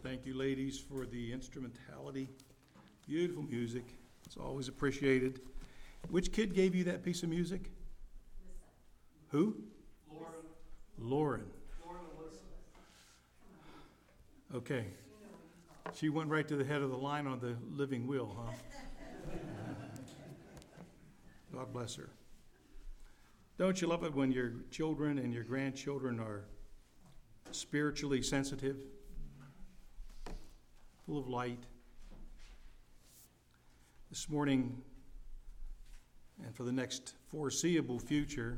Thank you, ladies, for the instrumentality. Beautiful music. It's always appreciated. Which kid gave you that piece of music? Who? Lauren. Okay. She went right to the head of the line on the living will, huh? God bless her. Don't you love it when your children and your grandchildren are spiritually sensitive, full of light? This morning, and for the next foreseeable future,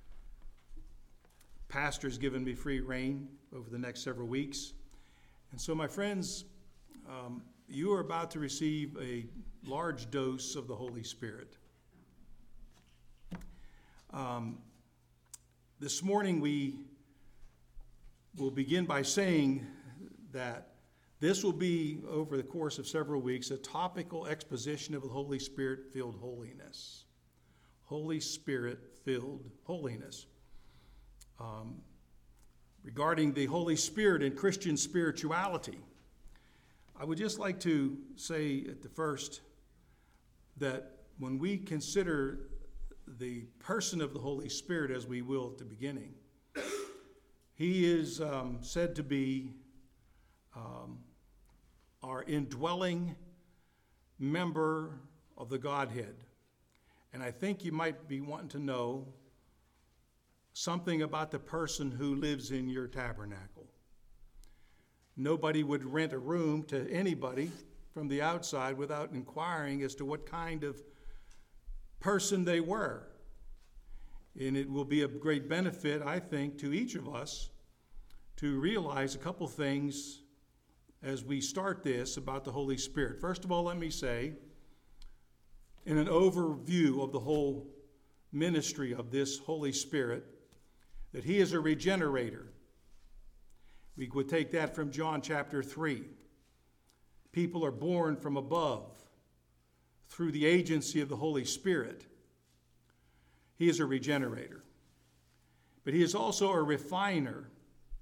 Pastor's given me free rein over the next several weeks. And so, my friends, you are about to receive a large dose of the Holy Spirit. This morning we will begin by saying that this will be, over the course of several weeks, a topical exposition of the Holy Spirit-filled holiness. Holy Spirit-filled holiness. Regarding the Holy Spirit and Christian spirituality, I would just like to say at the first that when we consider the person of the Holy Spirit, as we will at the beginning, he is said to be our indwelling member of the Godhead. And I think you might be wanting to know something about the person who lives in your tabernacle. Nobody would rent a room to anybody from the outside without inquiring as to what kind of person they were. And it will be a great benefit, I think, to each of us to realize a couple things as we start this about the Holy Spirit. First of all, let me say, in an overview of the whole ministry of this Holy Spirit, that he is a regenerator. We would take that from John chapter 3. People are born from above through the agency of the Holy Spirit. He is a regenerator. But he is also a refiner.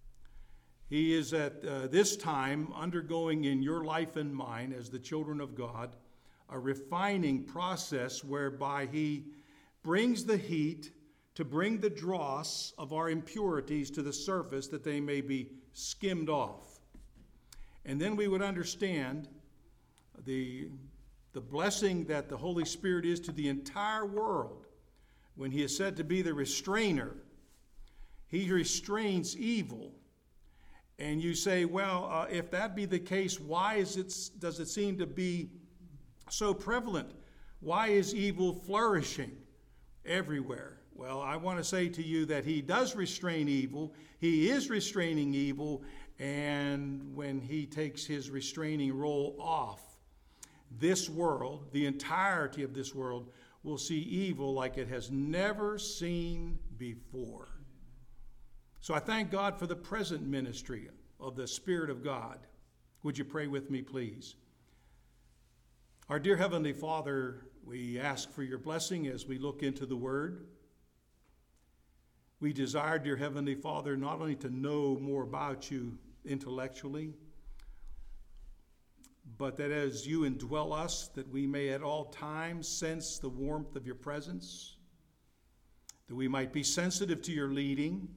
He is at this time undergoing in your life and mine as the children of God a refining process whereby he brings the heat to bring the dross of our impurities to the surface that they may be skimmed off. And then we would understand the blessing that the Holy Spirit is to the entire world when he is said to be the restrainer. He restrains evil. And you say, well, if that be the case, why does it seem to be so prevalent? Why is evil flourishing everywhere? Well, I want to say to you that he does restrain evil. He is restraining evil. And when he takes his restraining role off, this world, the entirety of this world, will see evil like it has never seen before. So I thank God for the present ministry of the Spirit of God. Would you pray with me, please? Our dear Heavenly Father, we ask for your blessing as we look into the Word. We desire, dear Heavenly Father, not only to know more about you intellectually, but that as you indwell us, that we may at all times sense the warmth of your presence, that we might be sensitive to your leading,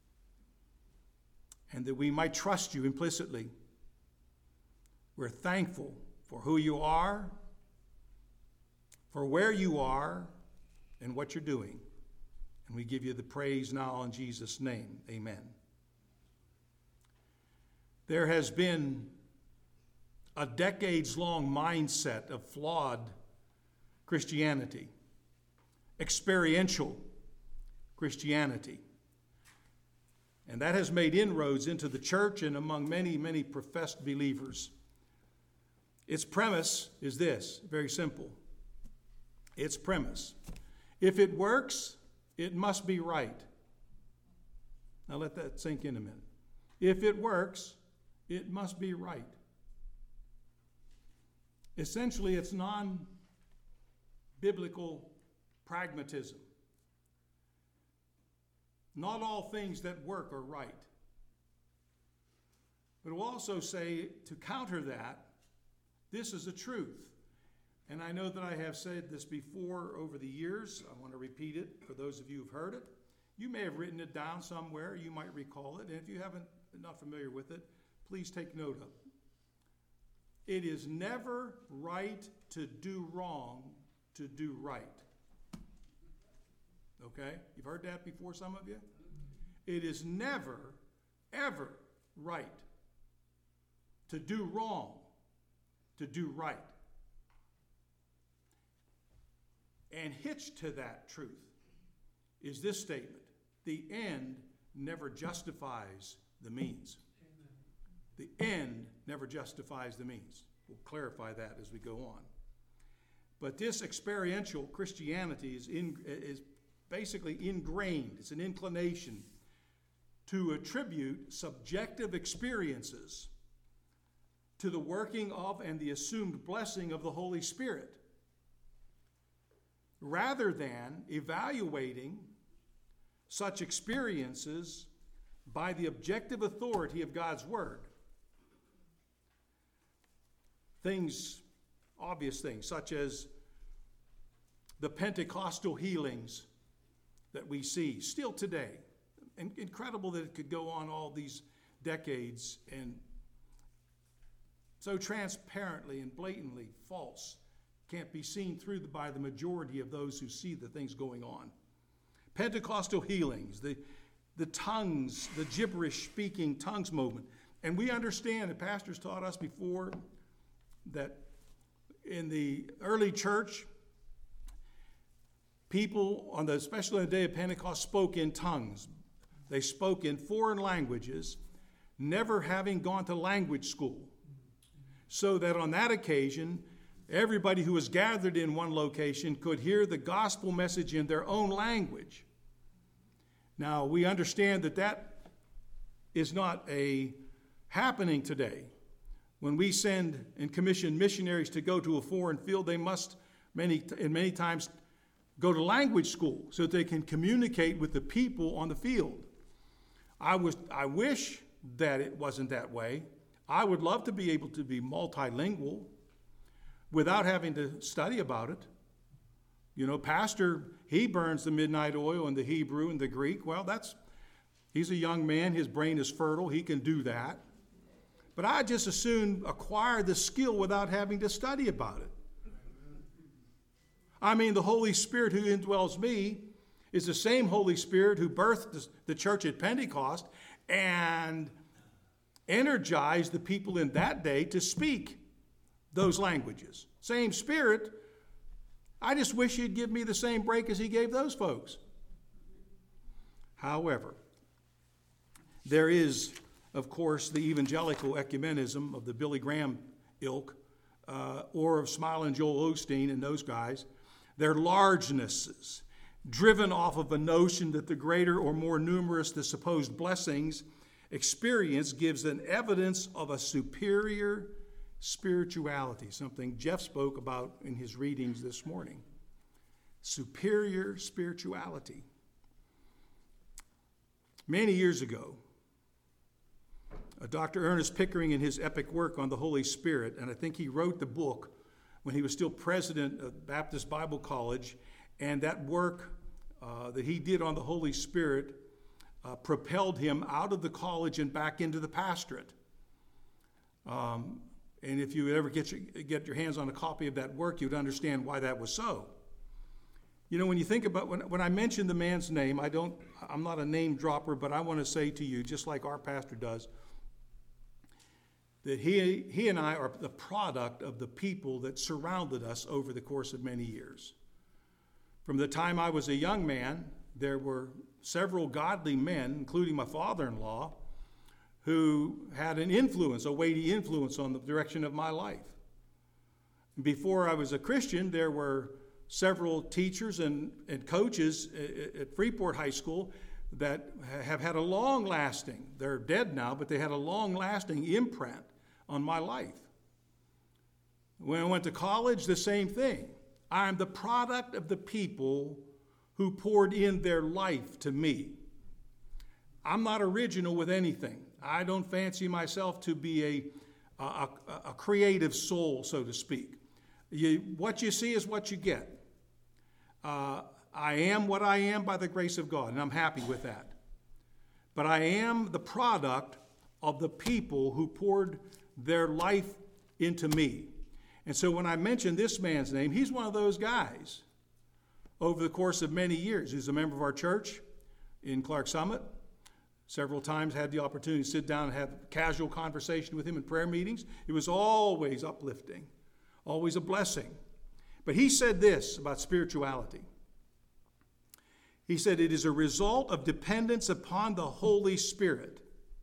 and that we might trust you implicitly. We're thankful for who you are, for where you are, and what you're doing. And we give you the praise now in Jesus' name. Amen. There has been a decades-long mindset of flawed Christianity, experiential Christianity. And that has made inroads into the church and among many, many professed believers. Its premise is this, very simple. Its premise: if it works, it must be right. Now let that sink in a minute. If it works, it must be right. Essentially, it's non-biblical pragmatism. Not all things that work are right. But it will also say, to counter that, this is the truth. And I know that I have said this before over the years. I want to repeat it for those of you who've heard it. You may have written it down somewhere. You might recall it. And if you haven't, not familiar with it, please take note of it. It is never right to do wrong to do right. Okay? You've heard that before, some of you? It is never, ever right to do wrong to do right. And hitched to that truth is this statement: the end never justifies the means. Amen. The end never justifies the means. We'll clarify that as we go on. But this experiential Christianity is basically ingrained. It's an inclination to attribute subjective experiences to the working of and the assumed blessing of the Holy Spirit, rather than evaluating such experiences by the objective authority of God's Word. Obvious things, such as the Pentecostal healings that we see still today. Incredible that it could go on all these decades and so transparently and blatantly false, can't be seen through by the majority of those who see the things going on. Pentecostal healings, the tongues, the gibberish speaking tongues movement. And we understand, the pastors taught us before, that in the early church, people, especially on the day of Pentecost, spoke in tongues. They spoke in foreign languages, never having gone to language school. So that on that occasion, everybody who was gathered in one location could hear the gospel message in their own language. Now, we understand that is not happening today. When we send and commission missionaries to go to a foreign field, they must many times go to language school so that they can communicate with the people on the field. I wish that it wasn't that way. I would love to be able to be multilingual without having to study about it. You know, Pastor, he burns the midnight oil in the Hebrew and the Greek. Well, he's a young man. His brain is fertile. He can do that. But I just as soon acquire the skill without having to study about it. I mean, the Holy Spirit who indwells me is the same Holy Spirit who birthed the church at Pentecost and energized the people in that day to speak those languages. Same Spirit. I just wish he'd give me the same break as he gave those folks. However, there is, of course, the evangelical ecumenism of the Billy Graham ilk, or of Smile and Joel Osteen and those guys. Their largenesses, driven off of a notion that the greater or more numerous the supposed blessings experience gives an evidence of a superior spirituality, something Jeff spoke about in his readings this morning. Superior spirituality. Many years ago, Dr. Ernest Pickering, in his epic work on the Holy Spirit, and I think he wrote the book when he was still president of Baptist Bible College, and that work that he did on the Holy Spirit propelled him out of the college and back into the pastorate. And if you would ever get your hands on a copy of that work, you'd understand why that was so. You know, when you think about, when I mention the man's name, I'm not a name dropper, but I want to say to you, just like our pastor does, that he and I are the product of the people that surrounded us over the course of many years. From the time I was a young man, there were several godly men, including my father-in-law, who had an influence, a weighty influence on the direction of my life. Before I was a Christian, there were several teachers and coaches at Freeport High School that have had a long-lasting, they're dead now, but they had a long-lasting imprint on my life. When I went to college, the same thing. I'm the product of the people who poured in their life to me. I'm not original with anything. I don't fancy myself to be a creative soul, so to speak. What you see is what you get. I am what I am by the grace of God, and I'm happy with that. But I am the product of the people who poured their life into me. And so when I mention this man's name, he's one of those guys. Over the course of many years, he's a member of our church in Clark Summit. Several times had the opportunity to sit down and have casual conversation with him in prayer meetings. It was always uplifting, always a blessing. But he said this about spirituality. He said, it is a result of dependence upon the Holy Spirit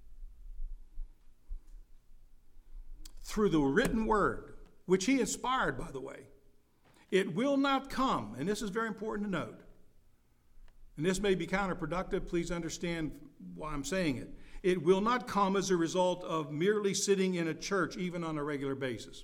through the written word, which he inspired, by the way. It will not come, and this is very important to note, and this may be counterproductive, please understand why I'm saying it. It will not come as a result of merely sitting in a church, even on a regular basis.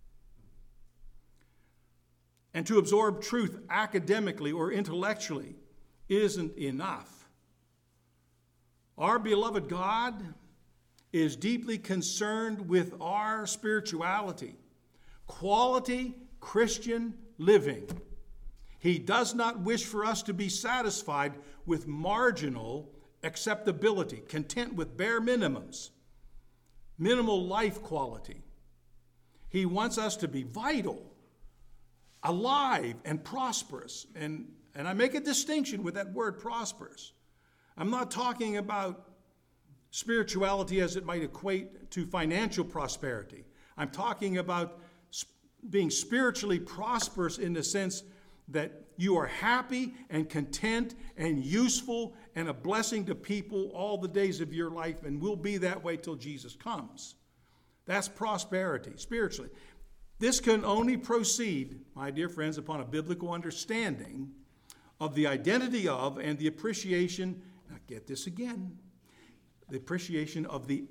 And to absorb truth academically or intellectually isn't enough. Our beloved God is deeply concerned with our spirituality, quality Christian living. He does not wish for us to be satisfied with marginal acceptability, content with bare minimums, minimal life quality. He wants us to be vital, alive, and prosperous. And I make a distinction with that word prosperous. I'm not talking about spirituality as it might equate to financial prosperity. I'm talking about being spiritually prosperous in the sense that you are happy and content and useful and a blessing to people all the days of your life, and will be that way till Jesus comes. That's prosperity spiritually. This can only proceed, my dear friends, upon a biblical understanding of the identity of and the appreciation, now get this again, the appreciation of the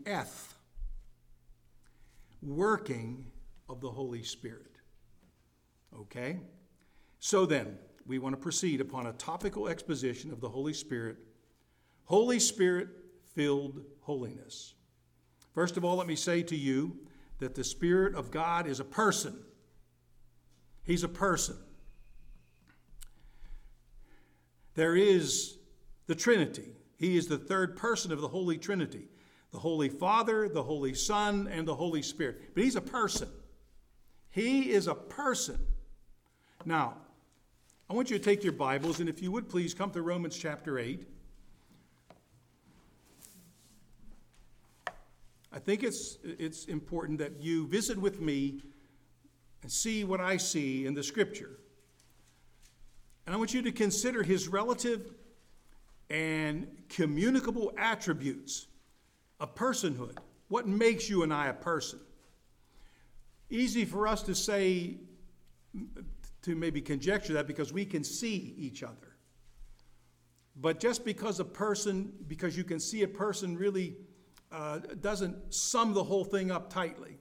working of the Holy Spirit. Okay? So then, we want to proceed upon a topical exposition of the Holy Spirit-filled holiness. First of all, let me say to you that the Spirit of God is a person. He's a person. There is the Trinity. He is the third person of the Holy Trinity. The Holy Father, the Holy Son, and the Holy Spirit. But he's a person. He is a person. Now, I want you to take your Bibles, and if you would please come to Romans chapter 8. I think it's important that you visit with me and see what I see in the Scripture. And I want you to consider his relative and communicable attributes of personhood. What makes you and I a person? Easy for us to say, to maybe conjecture that because we can see each other. But just because you can see a person really doesn't sum the whole thing up tightly.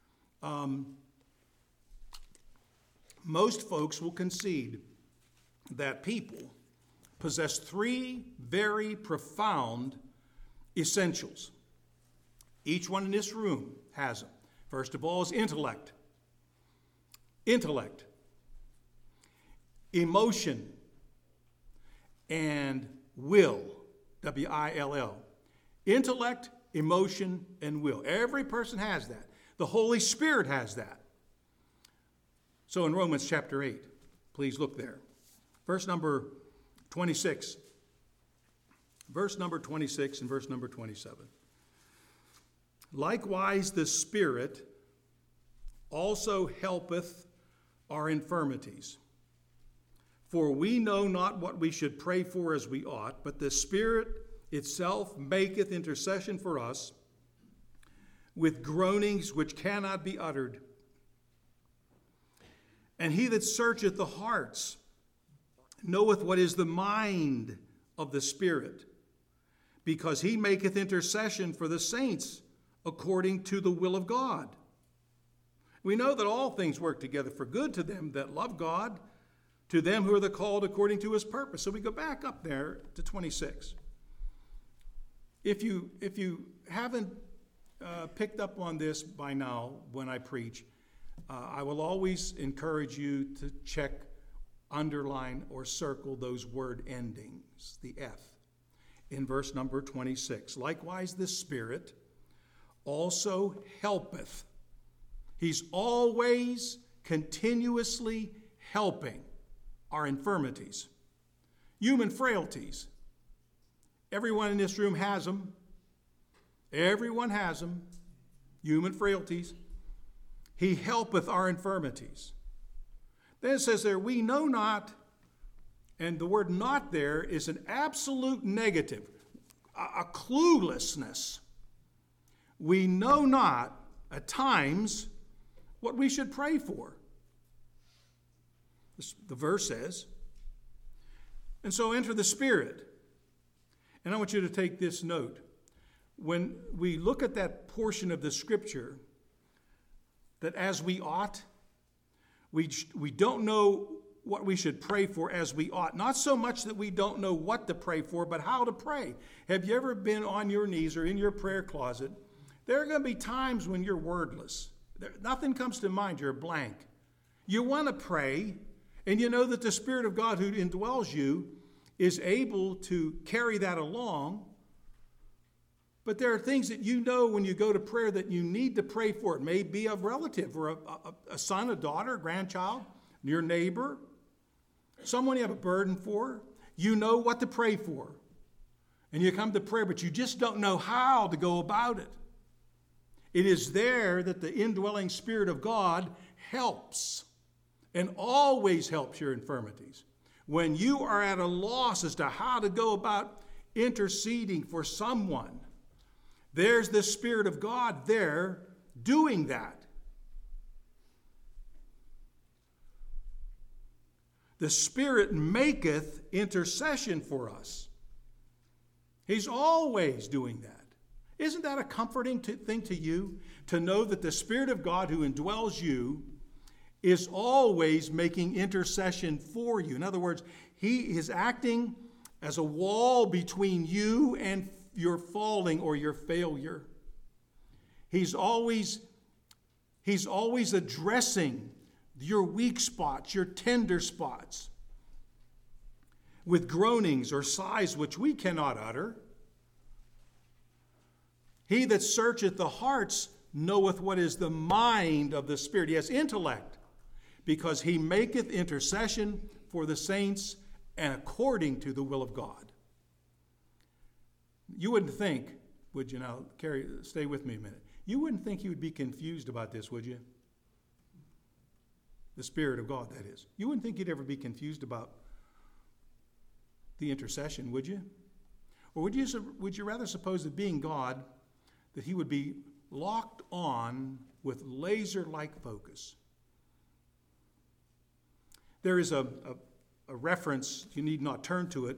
Most folks will concede that people possess three very profound essentials. Each one in this room has them. First of all is intellect. Intellect, emotion, and will, W-I-L-L. Intellect, emotion, and will. Every person has that. The Holy Spirit has that. So in Romans chapter 8, please look there. Verse number 26. Verse number 26 and verse number 27. Likewise the Spirit also helpeth our infirmities. For we know not what we should pray for as we ought, but the Spirit itself maketh intercession for us with groanings which cannot be uttered. And he that searcheth the hearts knoweth what is the mind of the Spirit, because he maketh intercession for the saints according to the will of God. We know that all things work together for good to them that love God, to them who are the called according to his purpose. So we go back up there to 26. If you haven't picked up on this by now when I preach, I will always encourage you to check, underline, or circle those word endings, the F, in verse number 26. Likewise, the Spirit also helpeth. He's always continuously helping our infirmities, human frailties. Everyone in this room has them. Everyone has them. Human frailties. He helpeth our infirmities. Then it says there, we know not, and the word not there is an absolute negative, a cluelessness. We know not at times what we should pray for. The verse says, and so enter the Spirit. And I want you to take this note. When we look at that portion of the Scripture, that as we ought, we don't know what we should pray for as we ought. Not so much that we don't know what to pray for, but how to pray. Have you ever been on your knees or in your prayer closet? There are going to be times when you're wordless. Nothing comes to mind. You're blank. You want to pray, and you know that the Spirit of God who indwells you is able to carry that along. But there are things that you know when you go to prayer that you need to pray for. It may be a relative or a son, a daughter, a grandchild, your neighbor, someone you have a burden for. You know what to pray for. And you come to prayer, but you just don't know how to go about it. It is there that the indwelling Spirit of God helps and always helps your infirmities. When you are at a loss as to how to go about interceding for someone, there's the Spirit of God there doing that. The Spirit maketh intercession for us. He's always doing that. Isn't that a comforting thing to you? To know that the Spirit of God who indwells you is always making intercession for you. In other words, He is acting as a wall between you and your falling or your failure. He's always addressing your weak spots, your tender spots, with groanings or sighs which we cannot utter. He that searcheth the hearts knoweth what is the mind of the Spirit. He has intellect, because he maketh intercession for the saints and according to the will of God. You wouldn't think, would you now, Carrie, stay with me a minute. You wouldn't think you would be confused about this, would you? The Spirit of God, that is. You wouldn't think you'd ever be confused about the intercession, would you? Or would you rather suppose that being God, that he would be locked on with laser-like focus? There is a reference, you need not turn to it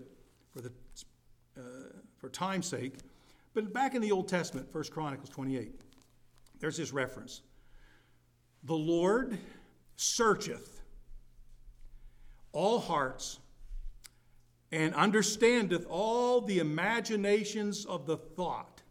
for time's sake, but back in the Old Testament, 1 Chronicles 28, there's this reference. The Lord searcheth all hearts and understandeth all the imaginations of the thought.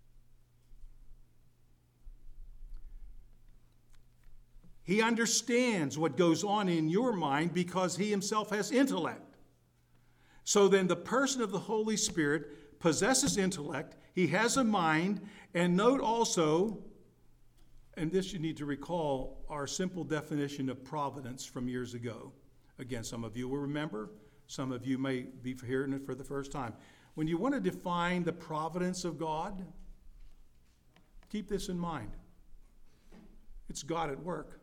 He understands what goes on in your mind because he himself has intellect. So then the person of the Holy Spirit possesses intellect, he has a mind, and note also, and this you need to recall, our simple definition of providence from years ago. Again, some of you will remember, some of you may be hearing it for the first time. When you want to define the providence of God, keep this in mind. It's God at work.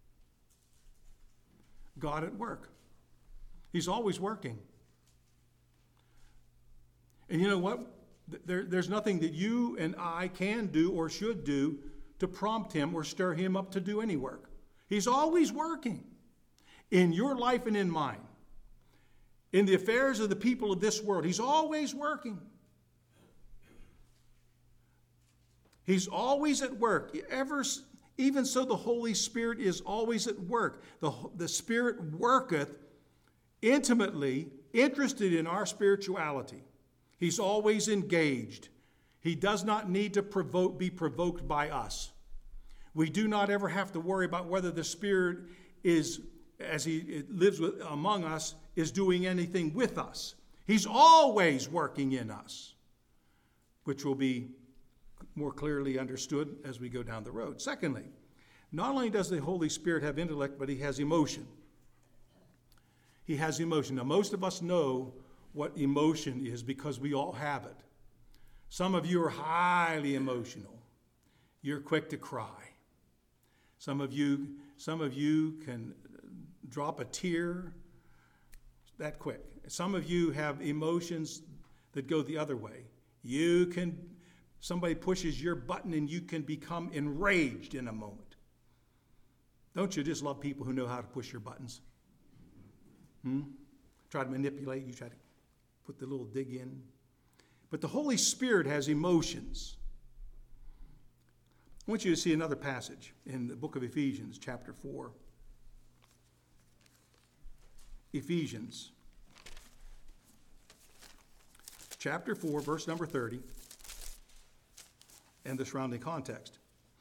God at work. He's always working. And you know what? There's nothing that you and I can do or should do to prompt him or stir him up to do any work. He's always working in your life and in mine. In the affairs of the people of this world, he's always working. He's always at work. Even so, the Holy Spirit is always at work. The Spirit worketh intimately, interested in our spirituality. He's always engaged. He does not need to be provoked by us. We do not ever have to worry about whether the Spirit is, as He lives among us, is doing anything with us. He's always working in us, which will be more clearly understood as we go down the road. Secondly, not only does the Holy Spirit have intellect, but He has emotion. He has emotion. Now, most of us know what emotion is because we all have it. Some of you are highly emotional. You're quick to cry. Some of you can drop a tear that quick. Some of you have emotions that go the other way. Somebody pushes your button and you can become enraged in a moment. Don't you just love people who know how to push your buttons? Try to manipulate, you try to put the little dig in. But the Holy Spirit has emotions. I want you to see another passage in the book of Ephesians, chapter 4. Ephesians, chapter 4, verse number 30, and the surrounding context.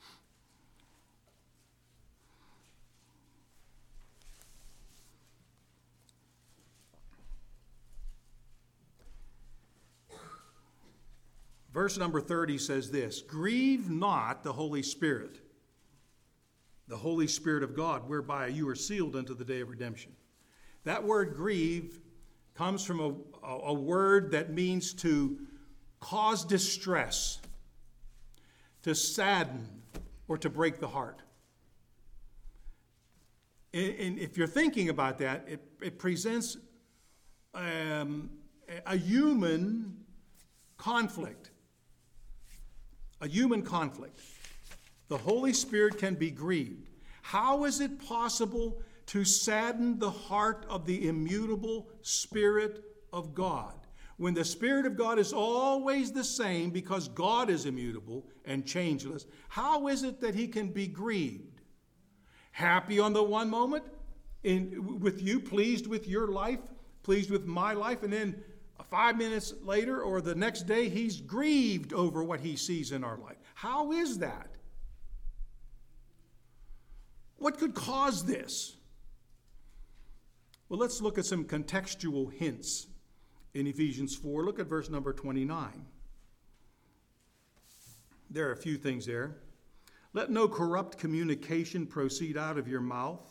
Verse number 30 says this: "Grieve not the Holy Spirit of God, whereby you are sealed unto the day of redemption." That word grieve comes from a word that means to cause distress, to sadden, or to break the heart. And if you're thinking about that, it presents a human conflict. A human conflict. The Holy Spirit can be grieved. How is it possible to sadden the heart of the immutable Spirit of God when the Spirit of God is always the same because God is immutable and changeless? How is it that He can be grieved? Happy on the one moment with you, pleased with your life, pleased with my life, and then 5 minutes later or the next day, He's grieved over what He sees in our life. How is that? What could cause this? Well, let's look at some contextual hints in Ephesians 4. Look at verse number 29. There are a few things there. "Let no corrupt communication proceed out of your mouth."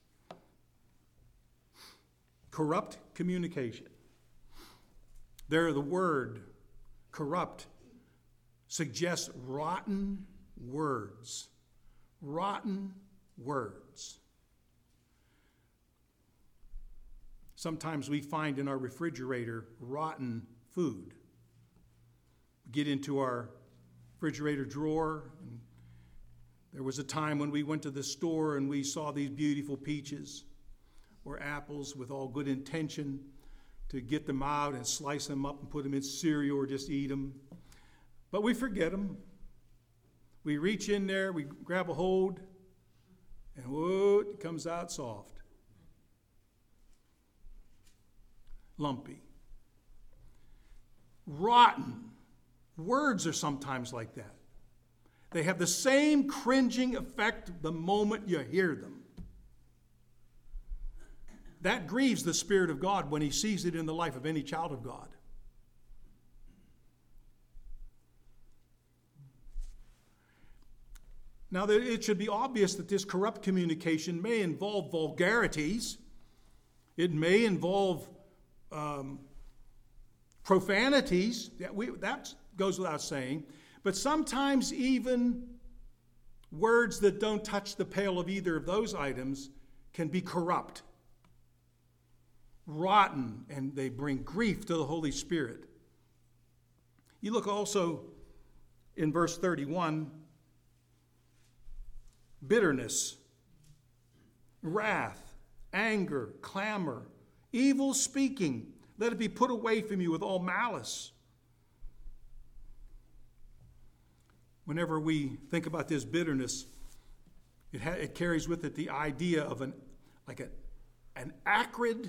Corrupt communication. There, the word corrupt suggests rotten words. Rotten words. Sometimes we find in our refrigerator rotten food. We get into our refrigerator drawer. And there was a time when we went to the store and we saw these beautiful peaches or apples with all good intention to get them out and slice them up and put them in cereal or just eat them. But we forget them. We reach in there, we grab a hold, and whoa, it comes out soft. Lumpy. Rotten. Words are sometimes like that. They have the same cringing effect the moment you hear them. That grieves the Spirit of God when He sees it in the life of any child of God. Now, it should be obvious that this corrupt communication may involve vulgarities. It may involve profanities. That goes without saying. But sometimes even words that don't touch the pale of either of those items can be corrupt, rotten, and they bring grief to the Holy Spirit. You look also in verse 31, bitterness, wrath, anger, clamor, evil speaking. Let it be put away from you with all malice. Whenever we think about this bitterness, it carries with it the idea of an acrid,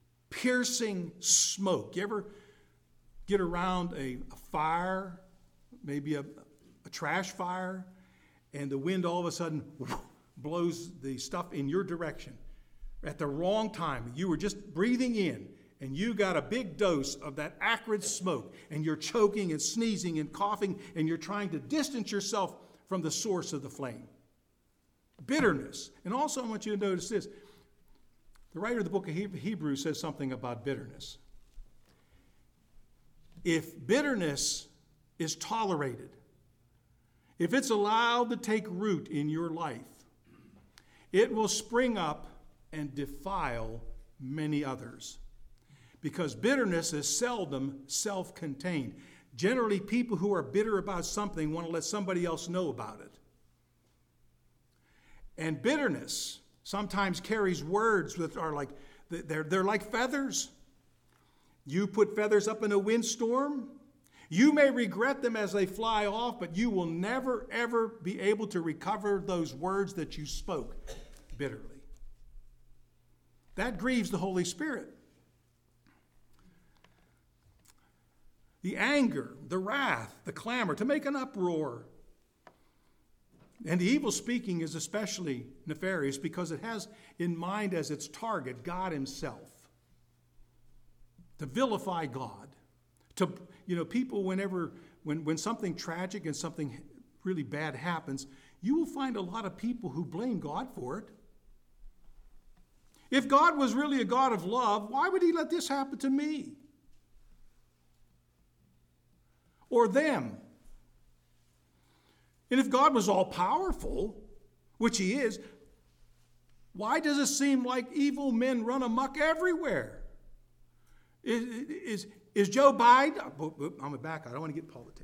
piercing smoke. You ever get around a fire maybe a trash fire, and the wind all of a sudden blows the stuff in your direction at the wrong time. You were just breathing in, and you got a big dose of that acrid smoke, and you're choking and sneezing and coughing, and you're trying to distance yourself from the source of the flame. Bitterness. And also I want you to notice this. The writer of the book of Hebrews says something about bitterness. If bitterness is tolerated, if it's allowed to take root in your life, it will spring up and defile many others. Because bitterness is seldom self-contained. Generally, people who are bitter about something want to let somebody else know about it. And bitterness sometimes carries words that are like, they're like feathers. You put feathers up in a windstorm. You may regret them as they fly off, but you will never, ever be able to recover those words that you spoke bitterly. That grieves the Holy Spirit. The anger, the wrath, the clamor, to make an uproar. And the evil speaking is especially nefarious because it has in mind as its target God himself. To vilify God. To, people when something tragic and something really bad happens, you will find a lot of people who blame God for it. If God was really a God of love, why would he let this happen to me? Or them. And if God was all powerful, which he is, why does it seem like evil men run amok everywhere? Is Joe Biden? I'm back. I don't want to get political.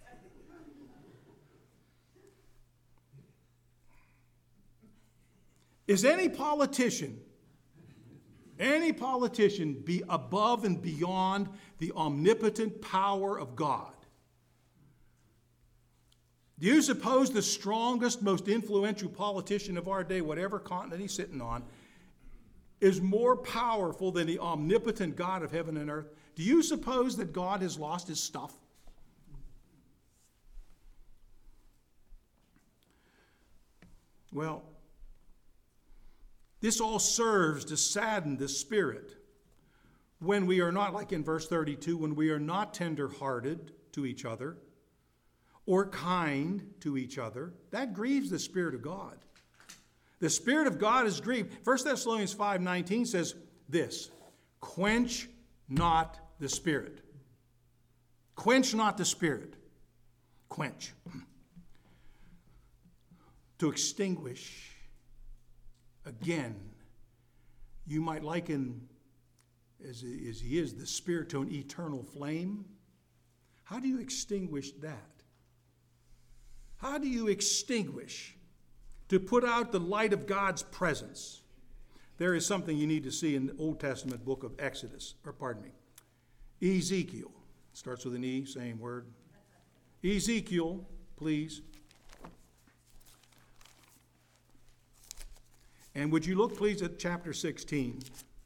Is any politician be above and beyond the omnipotent power of God? Do you suppose the strongest, most influential politician of our day, whatever continent he's sitting on, is more powerful than the omnipotent God of heaven and earth? Do you suppose that God has lost his stuff? Well, this all serves to sadden the spirit when we are not, like in verse 32, when we are not tender-hearted to each other, or kind to each other. That grieves the Spirit of God. The Spirit of God is grieved. 1 Thessalonians 5:19 says this, quench not the Spirit. Quench not the Spirit. Quench. To extinguish. Again, you might liken, as he is, the Spirit to an eternal flame. How do you extinguish that? How do you extinguish, to put out the light of God's presence? There is something you need to see in the Old Testament book of Ezekiel. Starts with an E, same word. Ezekiel, please. And would you look, please, at chapter 16.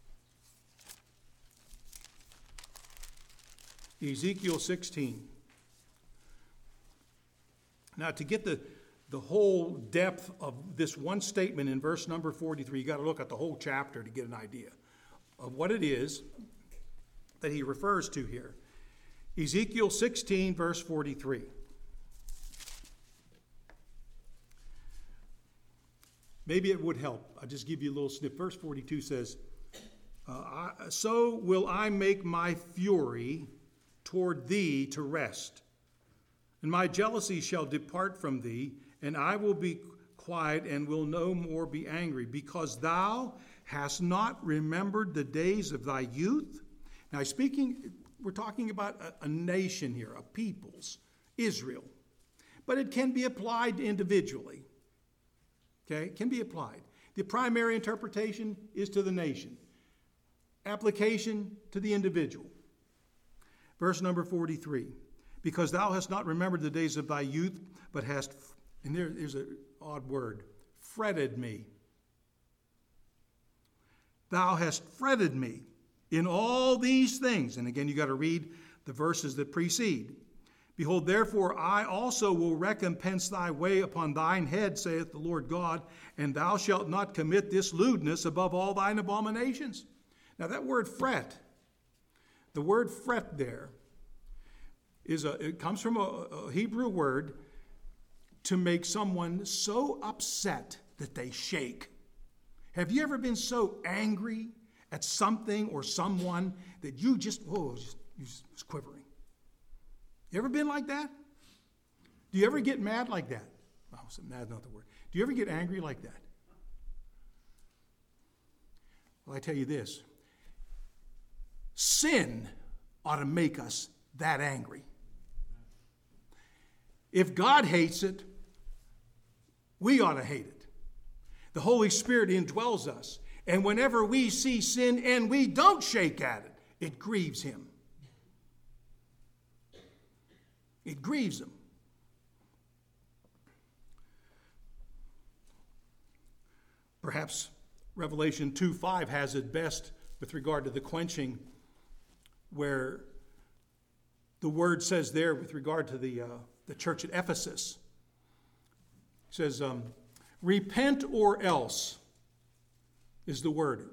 Ezekiel 16. Now, to get the whole depth of this one statement in verse number 43, you got to look at the whole chapter to get an idea of what it is that he refers to here. Ezekiel 16, verse 43. Maybe it would help. I'll just give you a little snip. Verse 42 says, so will I make my fury toward thee to rest, and my jealousy shall depart from thee, and I will be quiet and will no more be angry, because thou hast not remembered the days of thy youth. Now we're talking about a nation here, a peoples, Israel. But it can be applied individually. Okay, it can be applied. The primary interpretation is to the nation. Application to the individual. Verse number 43. Because thou hast not remembered the days of thy youth, but hast, and there's an odd word, fretted me. Thou hast fretted me in all these things. And again, you got to read the verses that precede. Behold, therefore I also will recompense thy way upon thine head, saith the Lord God, and thou shalt not commit this lewdness above all thine abominations. Now that word fret, the word fret there, it comes from a Hebrew word to make someone so upset that they shake. Have you ever been so angry at something or someone that you just quivering? You ever been like that? Do you ever get mad like that? Oh, mad's not the word. Do you ever get angry like that? Well, I tell you this. Sin ought to make us that angry. If God hates it, we ought to hate it. The Holy Spirit indwells us. And whenever we see sin and we don't shake at it, it grieves him. It grieves him. Perhaps Revelation 2:5 has it best with regard to the quenching, where the word says there with regard to the church at Ephesus. It says, repent or else is the word.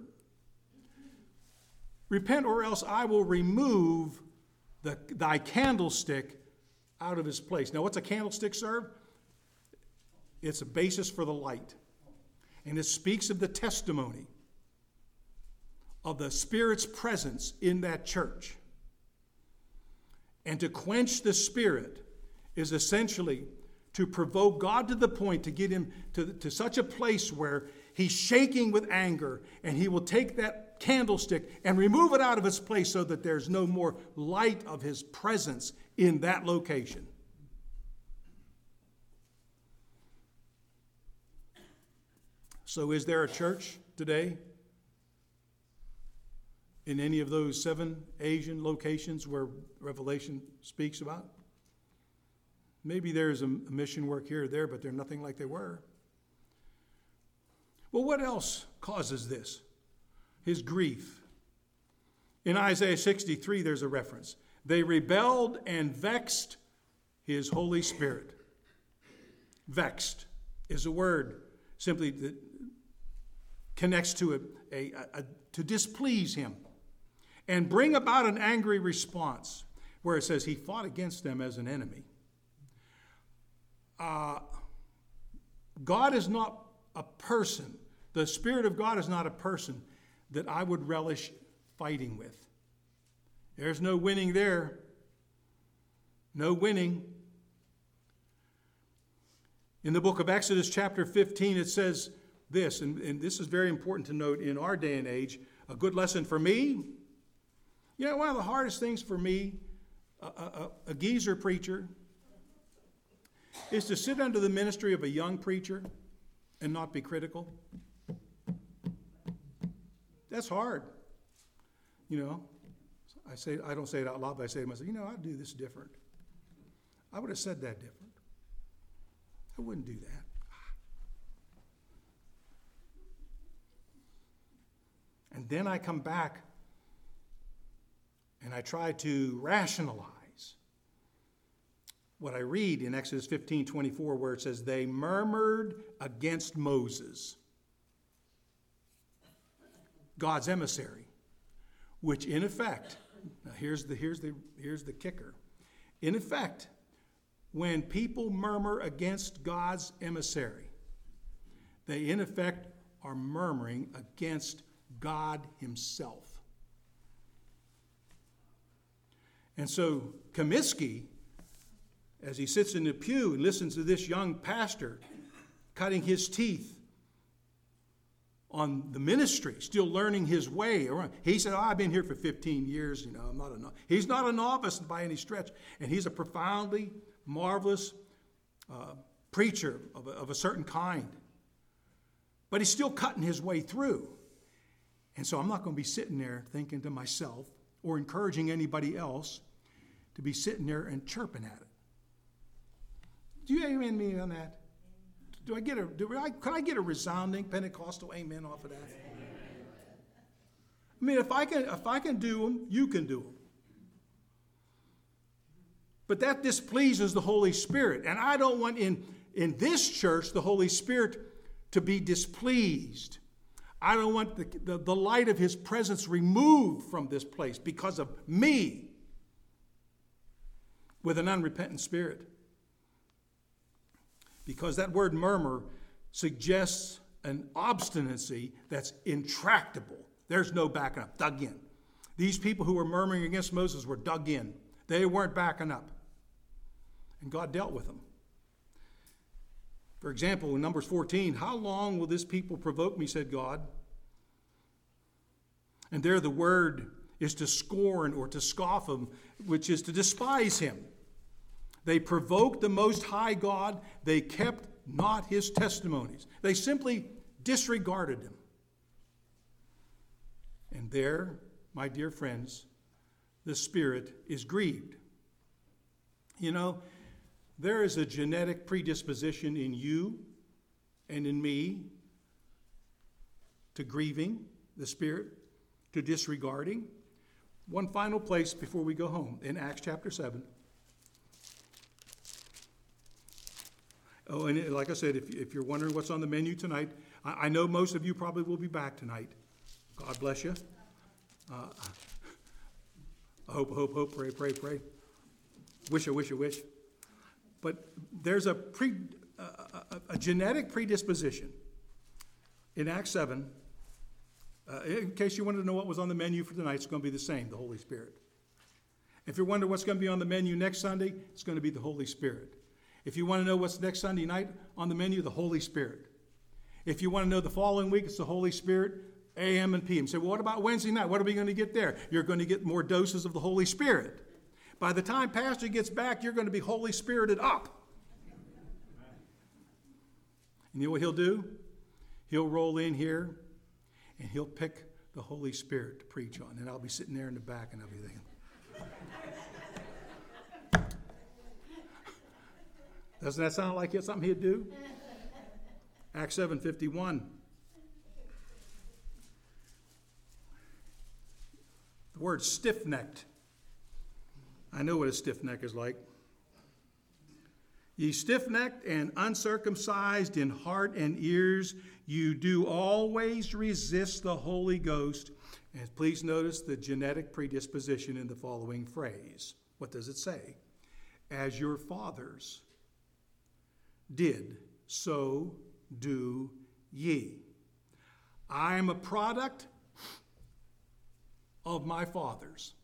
Repent or else I will remove thy candlestick out of his place. Now, what's a candlestick serve? It's a basis for the light. And it speaks of the testimony of the Spirit's presence in that church. And to quench the Spirit is essentially to provoke God to the point to get him to such a place where he's shaking with anger, and he will take that candlestick and remove it out of its place so that there's no more light of his presence in that location. So is there a church today in any of those 7 Asian locations where Revelation speaks about? Maybe there's a mission work here or there, but they're nothing like they were. Well, what else causes this? His grief. In Isaiah 63, there's a reference. They rebelled and vexed his Holy Spirit. Vexed is a word simply that connects to to displease him and bring about an angry response, where it says he fought against them as an enemy. God is not a person. The Spirit of God is not a person that I would relish fighting with. There's no winning there. No winning. In the book of Exodus chapter 15, it says this, and this is very important to note in our day and age, a good lesson for me. You know, one of the hardest things for me, a geezer preacher, is to sit under the ministry of a young preacher and not be critical. That's hard. You know, I don't say it out loud, but I say to myself, I'd do this different. I would have said that different. I wouldn't do that. And then I come back and I try to rationalize what I read in Exodus 15:24, where it says, they murmured against Moses, God's emissary, which in effect, now here's the kicker. In effect, when people murmur against God's emissary, they in effect are murmuring against God himself. And so Comiskey, as he sits in the pew and listens to this young pastor cutting his teeth on the ministry, still learning his way around. He said, I've been here for 15 years, I'm not a novice. He's not a novice by any stretch, and he's a profoundly marvelous preacher of a certain kind. But he's still cutting his way through. And so I'm not going to be sitting there thinking to myself or encouraging anybody else to be sitting there and chirping at it. Do you amen me on that? Could I get a resounding Pentecostal amen off of that? I mean, if I can do them, you can do them. But that displeases the Holy Spirit. And I don't want in this church the Holy Spirit to be displeased. I don't want the light of his presence removed from this place because of me with an unrepentant spirit. Because that word murmur suggests an obstinacy that's intractable. There's no backing up, dug in. These people who were murmuring against Moses were dug in. They weren't backing up. And God dealt with them. For example, in Numbers 14, how long will this people provoke me, said God? And there the word is to scorn or to scoff him, which is to despise him. They provoked the Most High God. They kept not his testimonies. They simply disregarded him. And there, my dear friends, the Spirit is grieved. You know, there is a genetic predisposition in you and in me to grieving the Spirit, to disregarding. One final place before we go home, in Acts chapter 7. Oh, and like I said, if you're wondering what's on the menu tonight, I know most of you probably will be back tonight. God bless you. Hope, pray. Wish. But there's a genetic predisposition in Acts 7. In case you wanted to know what was on the menu for tonight, it's going to be the same, the Holy Spirit. If you're wondering what's going to be on the menu next Sunday, it's going to be the Holy Spirit. If you want to know what's next Sunday night on the menu, the Holy Spirit. If you want to know the following week, it's the Holy Spirit, AM and PM. Say, well, what about Wednesday night? What are we going to get there? You're going to get more doses of the Holy Spirit. By the time Pastor gets back, you're going to be Holy Spirited up. And you know what he'll do? He'll roll in here and he'll pick the Holy Spirit to preach on. And I'll be sitting there in the back and I'll be thinking, doesn't that sound like it's something he'd do? Acts 7:51. The word stiff-necked. I know what a stiff neck is like. Ye stiff-necked and uncircumcised in heart and ears, you do always resist the Holy Ghost. And please notice the genetic predisposition in the following phrase. What does it say? As your fathers did, so do ye. I am a product of my fathers.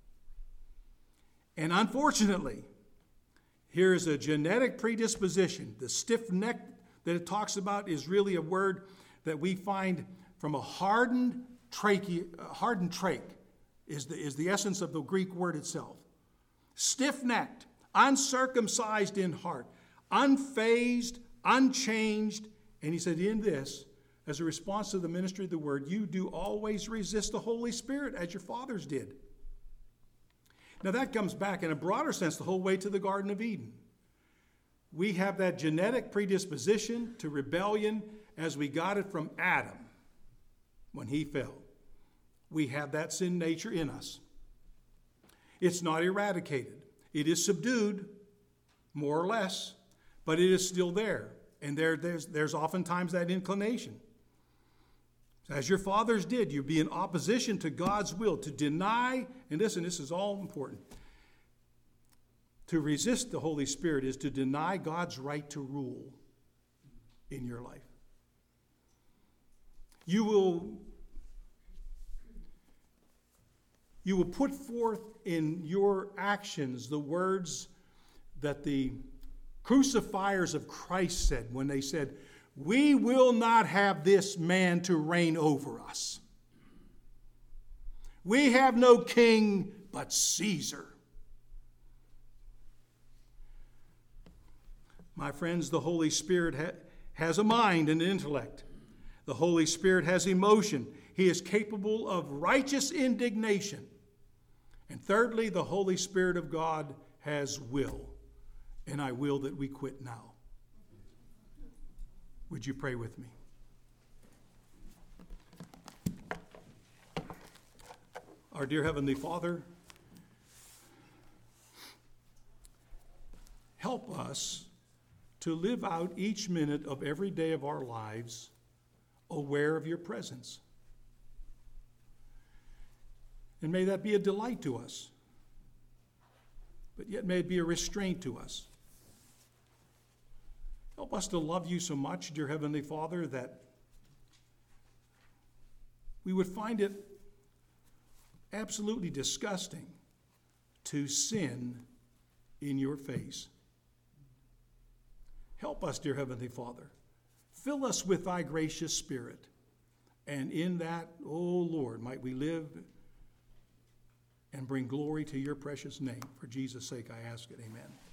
And unfortunately, here is a genetic predisposition. The stiff neck that it talks about is really a word that we find from a hardened trach is the essence of the Greek word itself. Stiff-necked, uncircumcised in heart, unfazed, unchanged. And he said, in this, as a response to the ministry of the word, you do always resist the Holy Spirit as your fathers did. Now that comes back in a broader sense the whole way to the Garden of Eden. We have that genetic predisposition to rebellion as we got it from Adam when he fell. We have that sin nature in us. It's not eradicated. It is subdued, more or less, but it is still there. And there's oftentimes that inclination. As your fathers did, you be in opposition to God's will, to deny, and listen, this is all important. To resist the Holy Spirit is to deny God's right to rule in your life. You will put forth in your actions the words that the crucifiers of Christ said when they said, we will not have this man to reign over us. We have no king but Caesar. My friends, the Holy Spirit has a mind and an intellect. The Holy Spirit has emotion. He is capable of righteous indignation. And thirdly, the Holy Spirit of God has will. And I will that we quit now. Would you pray with me? Our dear Heavenly Father, us to live out each minute of every day of our lives aware of your presence. And may that be a delight to us, but yet may it be a restraint to us. Help us to love you so much, dear Heavenly Father, that we would find it absolutely disgusting to sin in your face. Help us, dear Heavenly Father. Fill us with thy gracious Spirit. And in that, O Lord, might we live and bring glory to your precious name. For Jesus' sake I ask it. Amen.